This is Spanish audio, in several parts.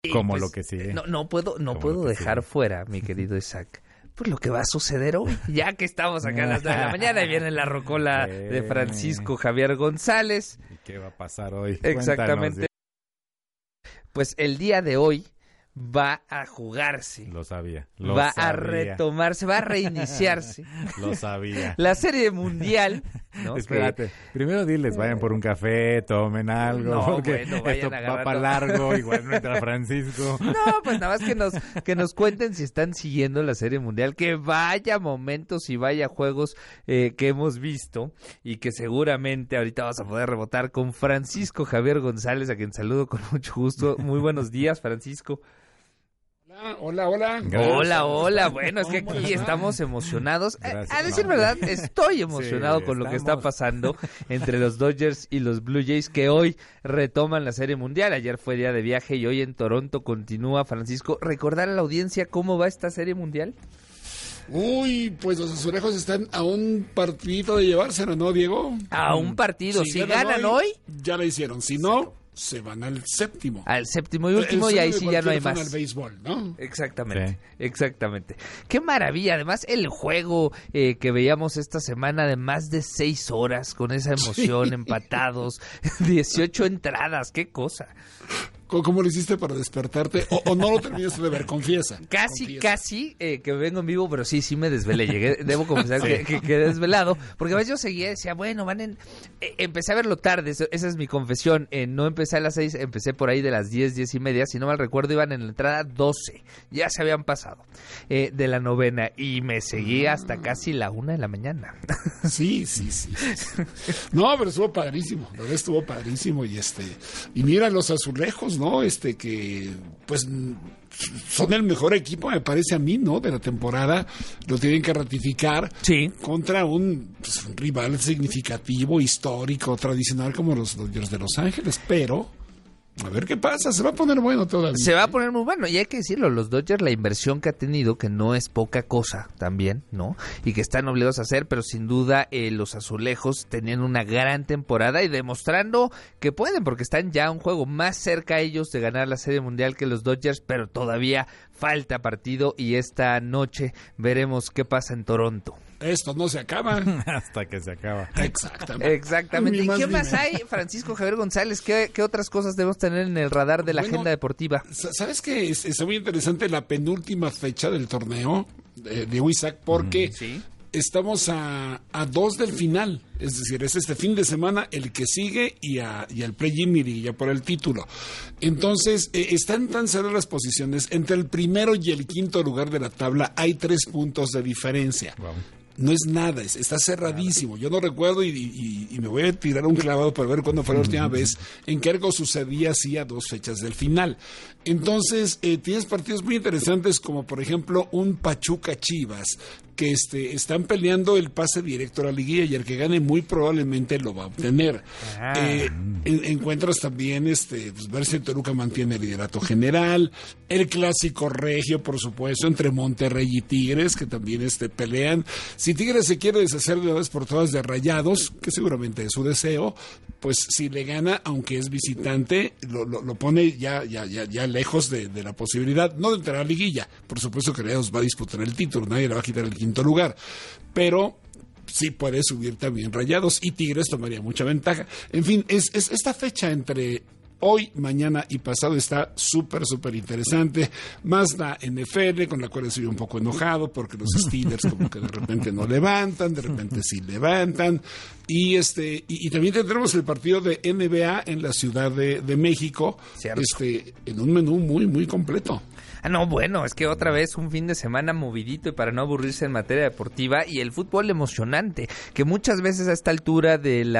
Como pues, lo que sigue. No puedo dejar fuera, mi querido Isaac, pues lo que va a suceder hoy. Ya que estamos acá a las 9 de la mañana y viene la rocola de Francisco Javier González. ¿Y qué va a pasar hoy? Exactamente. Pues el día de hoy va a jugarse. Lo sabía. A retomarse, va a reiniciarse. Lo sabía. La serie mundial, ¿no? Espérate, primero diles, vayan por un café, tomen algo, No, porque bueno, esto va para largo, igual no entra Francisco. No, pues nada más que nos cuenten si están siguiendo la serie mundial, que vaya momentos y vaya juegos que hemos visto y que seguramente ahorita vas a poder rebotar con Francisco Javier González, a quien saludo con mucho gusto. Muy buenos días, Francisco. Hola. Hola. Bueno, es que aquí estamos emocionados. A decir verdad, estoy emocionado con lo que está pasando entre los Dodgers y los Blue Jays, que hoy retoman la Serie Mundial. Ayer fue día de viaje y hoy en Toronto continúa. Francisco, ¿recordar a la audiencia cómo va esta Serie Mundial? Uy, pues los azulejos están a un partidito de llevárselo, ¿no, Diego? A un partido. Si ganan hoy, ya la hicieron. Si no, se van al séptimo. Al séptimo y último, y ahí sí ya no hay más. Al béisbol, ¿no? Exactamente. Qué maravilla. Además, el juego que veíamos esta semana de más de 6 horas, con esa emoción, empatados, 18 entradas, qué cosa. ¿Cómo lo hiciste para despertarte? ¿O no lo terminaste de ver? Confiesa. Casi que vengo en vivo, pero sí me desvelé. Debo confesar que quedé desvelado, porque a veces yo seguía y decía, bueno, empecé a verlo tarde, esa es mi confesión. No empecé a las 6, empecé por ahí de las 10:30, si no mal recuerdo, iban en la entrada 12. Ya se habían pasado de la novena y me seguí hasta casi la 1 de la mañana. Sí. No, pero estuvo padrísimo, la verdad estuvo padrísimo y mira los azulejos, ¿no? Que pues son el mejor equipo, me parece a mí, ¿no? De la temporada. Lo tienen que ratificar contra un rival significativo, histórico, tradicional como los Dodgers de Los Ángeles, pero a ver qué pasa, se va a poner bueno todavía. Se va a poner muy bueno, y hay que decirlo, los Dodgers, la inversión que ha tenido, que no es poca cosa también, ¿no? Y que están obligados a hacer, pero sin duda los azulejos tenían una gran temporada y demostrando que pueden, porque están ya un juego más cerca ellos de ganar la Serie Mundial que los Dodgers, pero todavía falta partido y esta noche veremos qué pasa en Toronto. Esto no se acaba. Hasta que se acaba. Exactamente. ¿Y qué más hay, Francisco Javier González? ¿Qué otras cosas debemos tener en el radar de la agenda deportiva? ¿Sabes qué? Es muy interesante la penúltima fecha del torneo de Isaac, porque estamos a 2 del final. Es decir, es este fin de semana el que sigue y al play-in y ya por el título. Entonces, están tan cerradas las posiciones. Entre el primero y el quinto lugar de la tabla hay 3 puntos de diferencia. Wow. No es nada, está cerradísimo. Yo no recuerdo y me voy a tirar un clavado para ver cuándo fue la última vez en que algo sucedía así a 2 fechas del final. Entonces, tienes partidos muy interesantes como, por ejemplo, un Pachuca Chivas, que están peleando el pase directo a la liguilla y el que gane muy probablemente lo va a obtener. Encuentras también pues, ver si Toluca mantiene el liderato general, el clásico regio, por supuesto, entre Monterrey y Tigres, que también pelean. Si Tigres se quiere deshacer de una vez por todas de Rayados, que seguramente es su deseo, pues si le gana, aunque es visitante, lo pone ya lejos de la posibilidad, no de entrar a la liguilla. Por supuesto que Rayados va a disputar el título, nadie le va a quitar el quinto lugar, pero sí puede subir también Rayados y Tigres tomaría mucha ventaja. En fin, es esta fecha entre hoy, mañana y pasado está súper interesante. Más la NFL, con la cual estoy un poco enojado porque los Steelers como que de repente no levantan, de repente sí levantan. Y también tendremos el partido de NBA en la Ciudad de México, en un menú muy completo. No, bueno, es que otra vez un fin de semana movidito y para no aburrirse en materia deportiva, y el fútbol emocionante, que muchas veces a esta altura del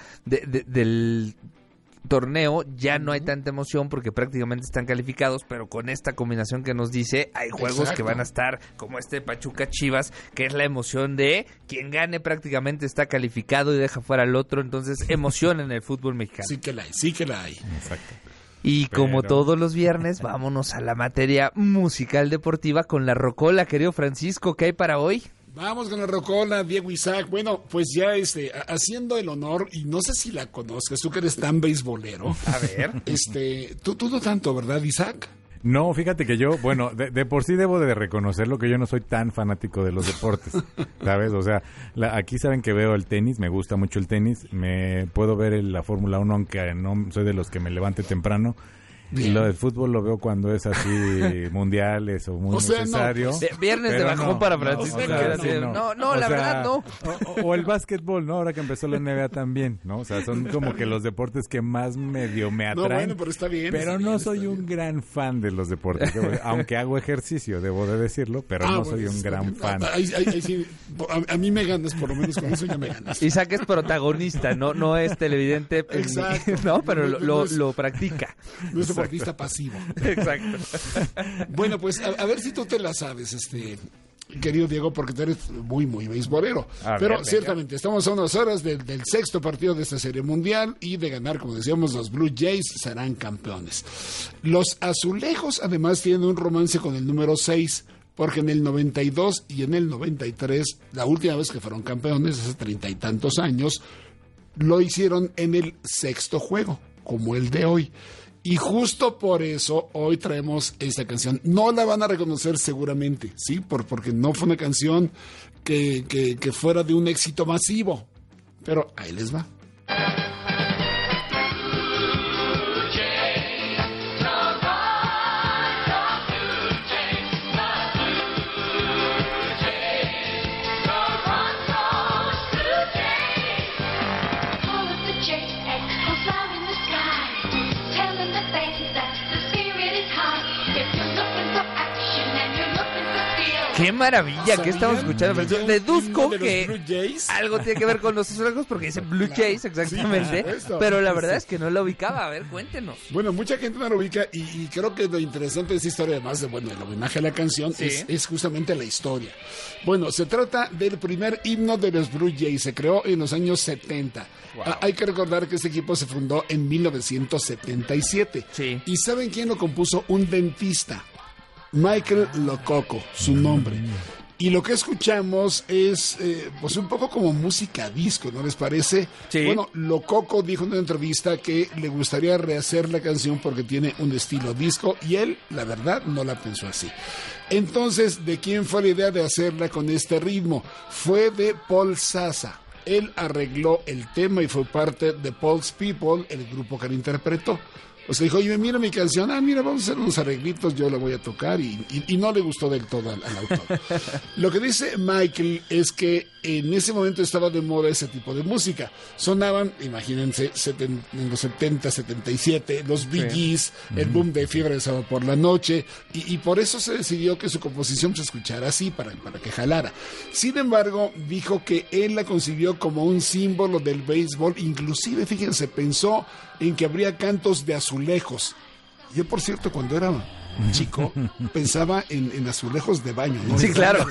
torneo ya no hay tanta emoción porque prácticamente están calificados, pero con esta combinación que nos dice, hay juegos que van a estar como Pachuca Chivas, que es la emoción de quien gane prácticamente está calificado y deja fuera al otro, entonces emoción en el fútbol mexicano. Sí que la hay. Exacto. Y como todos los viernes, vámonos a la materia musical deportiva con la rocola, querido Francisco. ¿Qué hay para hoy? Vamos con la rocola, Diego Isaac. Bueno, pues ya haciendo el honor, y no sé si la conozcas, tú que eres tan beisbolero. A ver. Tú no tanto, ¿verdad, Isaac? No, fíjate que yo, bueno, de por sí debo de reconocerlo que yo no soy tan fanático de los deportes, ¿sabes? O sea, aquí saben que veo el tenis, me gusta mucho el tenis, me puedo ver la Fórmula 1 aunque no soy de los que me levante temprano. Y lo del fútbol lo veo cuando es así mundiales o muy necesario. No, viernes de bajón para Francisco. No, la verdad no. O el básquetbol, ¿no? Ahora que empezó la NBA también, ¿no? O sea, son como que los deportes que más medio me atraen. No, bueno, pero está bien. Pero no soy un gran fan de los deportes. Aunque hago ejercicio, debo de decirlo, pero no soy un gran fan. Ahí sí, a mí me ganas, por lo menos con eso ya me ganas. Isaac es protagonista, no es televidente. Exacto. No, pero lo practica. No es deportista pasivo. Exacto. Bueno, pues a ver si tú te la sabes, querido Diego, porque tú eres muy, muy beisbolero. Pero ciertamente, estamos a unas horas del sexto partido de esta serie mundial y de ganar, como decíamos, los Blue Jays serán campeones. Los azulejos, además, tienen un romance con el número 6, porque en el 92 y en el 93, la última vez que fueron campeones, hace 30 y tantos años, lo hicieron en el sexto juego, como el de hoy. Y justo por eso hoy traemos esta canción. No la van a reconocer seguramente, ¿sí? Porque no fue una canción que fuera de un éxito masivo. Pero ahí les va. ¡Qué maravilla! ¿Qué estamos escuchando? Deduzco que algo tiene que ver con los azulejos porque dice Blue Jays, exactamente. Sí, pero la verdad es que no lo ubicaba. A ver, cuéntenos. Bueno, mucha gente no lo ubica y creo que lo interesante de esta historia, además de, el homenaje a la canción, es justamente la historia. Bueno, se trata del primer himno de los Blue Jays. Se creó en los años 70. Wow. Hay que recordar que este equipo se fundó en 1977. Sí. ¿Y saben quién lo compuso? Un dentista. Michael Lococo, su nombre. Y lo que escuchamos es pues un poco como música disco, ¿no les parece? Sí. Bueno, Lococo dijo en una entrevista que le gustaría rehacer la canción porque tiene un estilo disco y él, la verdad, no la pensó así. Entonces, ¿de quién fue la idea de hacerla con este ritmo? Fue de Paul Sasa. Él arregló el tema y fue parte de Paul's People, el grupo que lo interpretó. O sea, dijo, oye, mira mi canción, mira, vamos a hacer unos arreglitos, yo la voy a tocar y no le gustó del todo al autor. Lo que dice Michael es que en ese momento estaba de moda ese tipo de música. Sonaban, imagínense, en los 70, 77, los Bee Gees, el boom de Fiebre de Sábado por la Noche, y por eso se decidió que su composición se escuchara así, para que jalara. Sin embargo, dijo que él la concibió como un símbolo del béisbol, inclusive, fíjense, pensó en que habría cantos de azulejos. Yo, por cierto, cuando era chico, pensaba en azulejos de baño, ¿no? Sí, claro.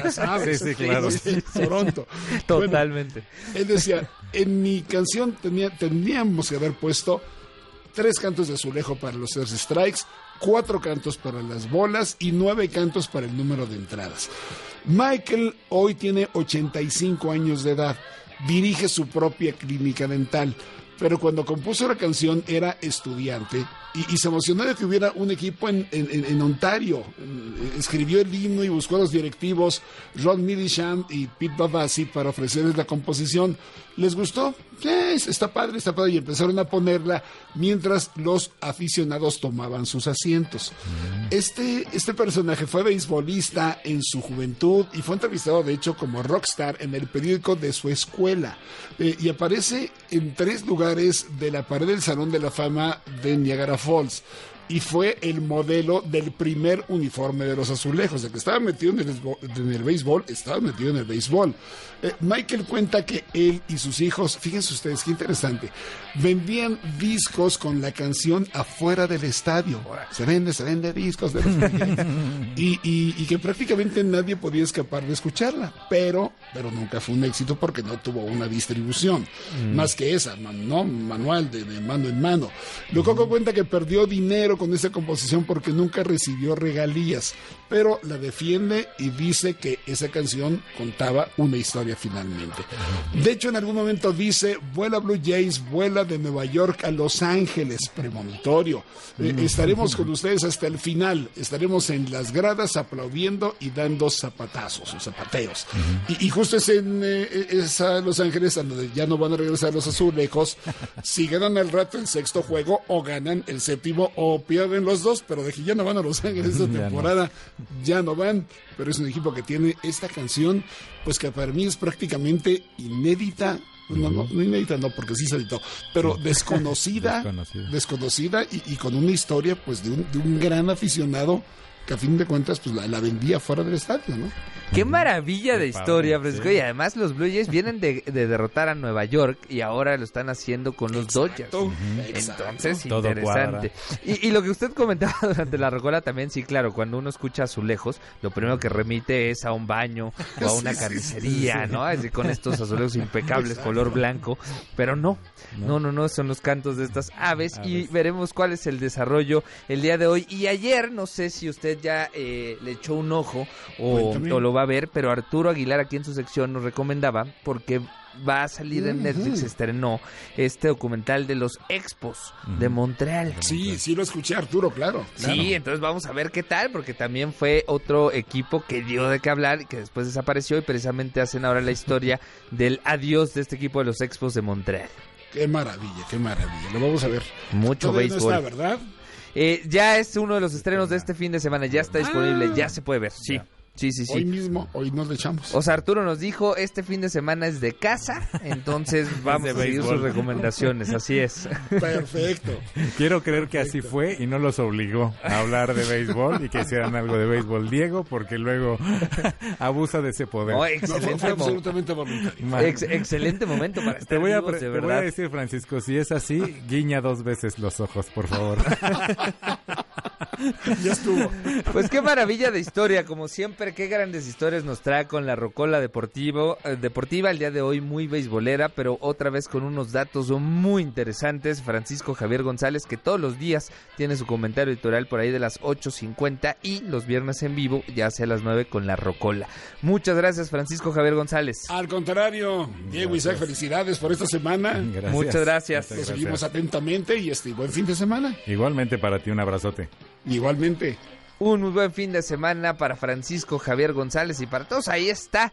Sí, claro. Toronto. Totalmente. Bueno, él decía, en mi canción tendríamos que haber puesto 3 cantos de azulejo para los first strikes, 4 cantos para las bolas y 9 cantos para el número de entradas. Michael hoy tiene 85 años de edad, dirige su propia clínica dental, pero cuando compuso la canción era estudiante y se emocionó de que hubiera un equipo en Ontario. Escribió el himno y buscó a los directivos Ron Millisham y Pete Babasi para ofrecerles la composición. ¿Les gustó? Está padre, y empezaron a ponerla mientras los aficionados tomaban sus asientos. Este personaje fue beisbolista en su juventud y fue entrevistado, de hecho, como rockstar en el periódico de su escuela. Y aparece en 3 lugares de la pared del Salón de la Fama de Niagara Falls. Y fue el modelo del primer uniforme de los azulejos. El que estaba metido en el béisbol, estaba metido en el béisbol. Michael cuenta que él y sus hijos, fíjense ustedes qué interesante, vendían discos con la canción afuera del estadio. Se vende discos de los y que prácticamente nadie podía escapar de escucharla, pero nunca fue un éxito porque no tuvo una distribución más que esa, ¿no? Manual de mano en mano. Lococo cuenta que perdió dinero claro con esta composición porque nunca recibió regalías, pero la defiende y dice que esa canción contaba una historia finalmente. De hecho, en algún momento dice, vuela Blue Jays, vuela de Nueva York a Los Ángeles, premonitorio. Estaremos con ustedes hasta el final, estaremos en las gradas aplaudiendo y dando zapatazos o zapateos. Y justo es en Los Ángeles, donde ya no van a regresar los azulejos, si ganan al rato el sexto juego o ganan el séptimo o pierden los dos, pero de que ya no van a Los Ángeles esta temporada, ya no van, pero es un equipo que tiene esta canción, pues que para mí es prácticamente inédita. No inédita, no, porque sí se editó, pero desconocida y con una historia pues de un gran aficionado que a fin de cuentas pues la vendía fuera del estadio, ¿no? Qué maravilla de historia, Francisco. Sí. Y además los Blue Jays vienen de derrotar a Nueva York y ahora lo están haciendo con los Dodgers. Entonces, todo interesante. Y lo que usted comentaba durante la rocola también, sí, claro, cuando uno escucha azulejos, lo primero que remite es a un baño o a una carnicería, ¿no? Así, con estos azulejos impecables, color blanco. Pero no, son los cantos de estas aves y veremos cuál es el desarrollo el día de hoy. Y ayer, no sé si usted ya le echó un ojo o lo va a ver, pero Arturo Aguilar aquí en su sección nos recomendaba, porque va a salir en Netflix, estrenó este documental de los Expos de Montreal. Sí lo escuché, Arturo, claro. Sí, entonces vamos a ver qué tal, porque también fue otro equipo que dio de qué hablar y que después desapareció, y precisamente hacen ahora la historia del adiós de este equipo de los Expos de Montreal. Qué maravilla, lo vamos a ver. Mucho béisbol. No está, ¿verdad? Ya es uno de los estrenos de este fin de semana, ya está disponible, ya se puede ver, sí. Sí. Hoy mismo, hoy nos le echamos. O sea, Arturo nos dijo, este fin de semana es de casa, entonces vamos a seguir sus recomendaciones, así es. Perfecto. Quiero creer que así fue y no los obligó a hablar de béisbol y que hicieran algo de béisbol Diego, porque luego abusa de ese poder. Fue absolutamente voluntario. Excelente momento para estar vivos, de verdad. Te voy a decir, Francisco, si es así, guiña 2 veces los ojos, por favor. Ya estuvo. Pues qué maravilla de historia, como siempre, qué grandes historias nos trae con la rocola deportiva el día de hoy, muy beisbolera, pero otra vez con unos datos muy interesantes. Francisco Javier González, que todos los días tiene su comentario editorial por ahí de las 8:50 y los viernes en vivo, ya sea a las 9 con la rocola. Muchas gracias, Francisco Javier González. Al contrario, Diego, Isaac, felicidades por esta semana. Gracias. Muchas gracias. Lo seguimos atentamente y buen fin de semana. Igualmente para ti, un abrazote. Igualmente. Un muy buen fin de semana para Francisco Javier González y para todos. Ahí está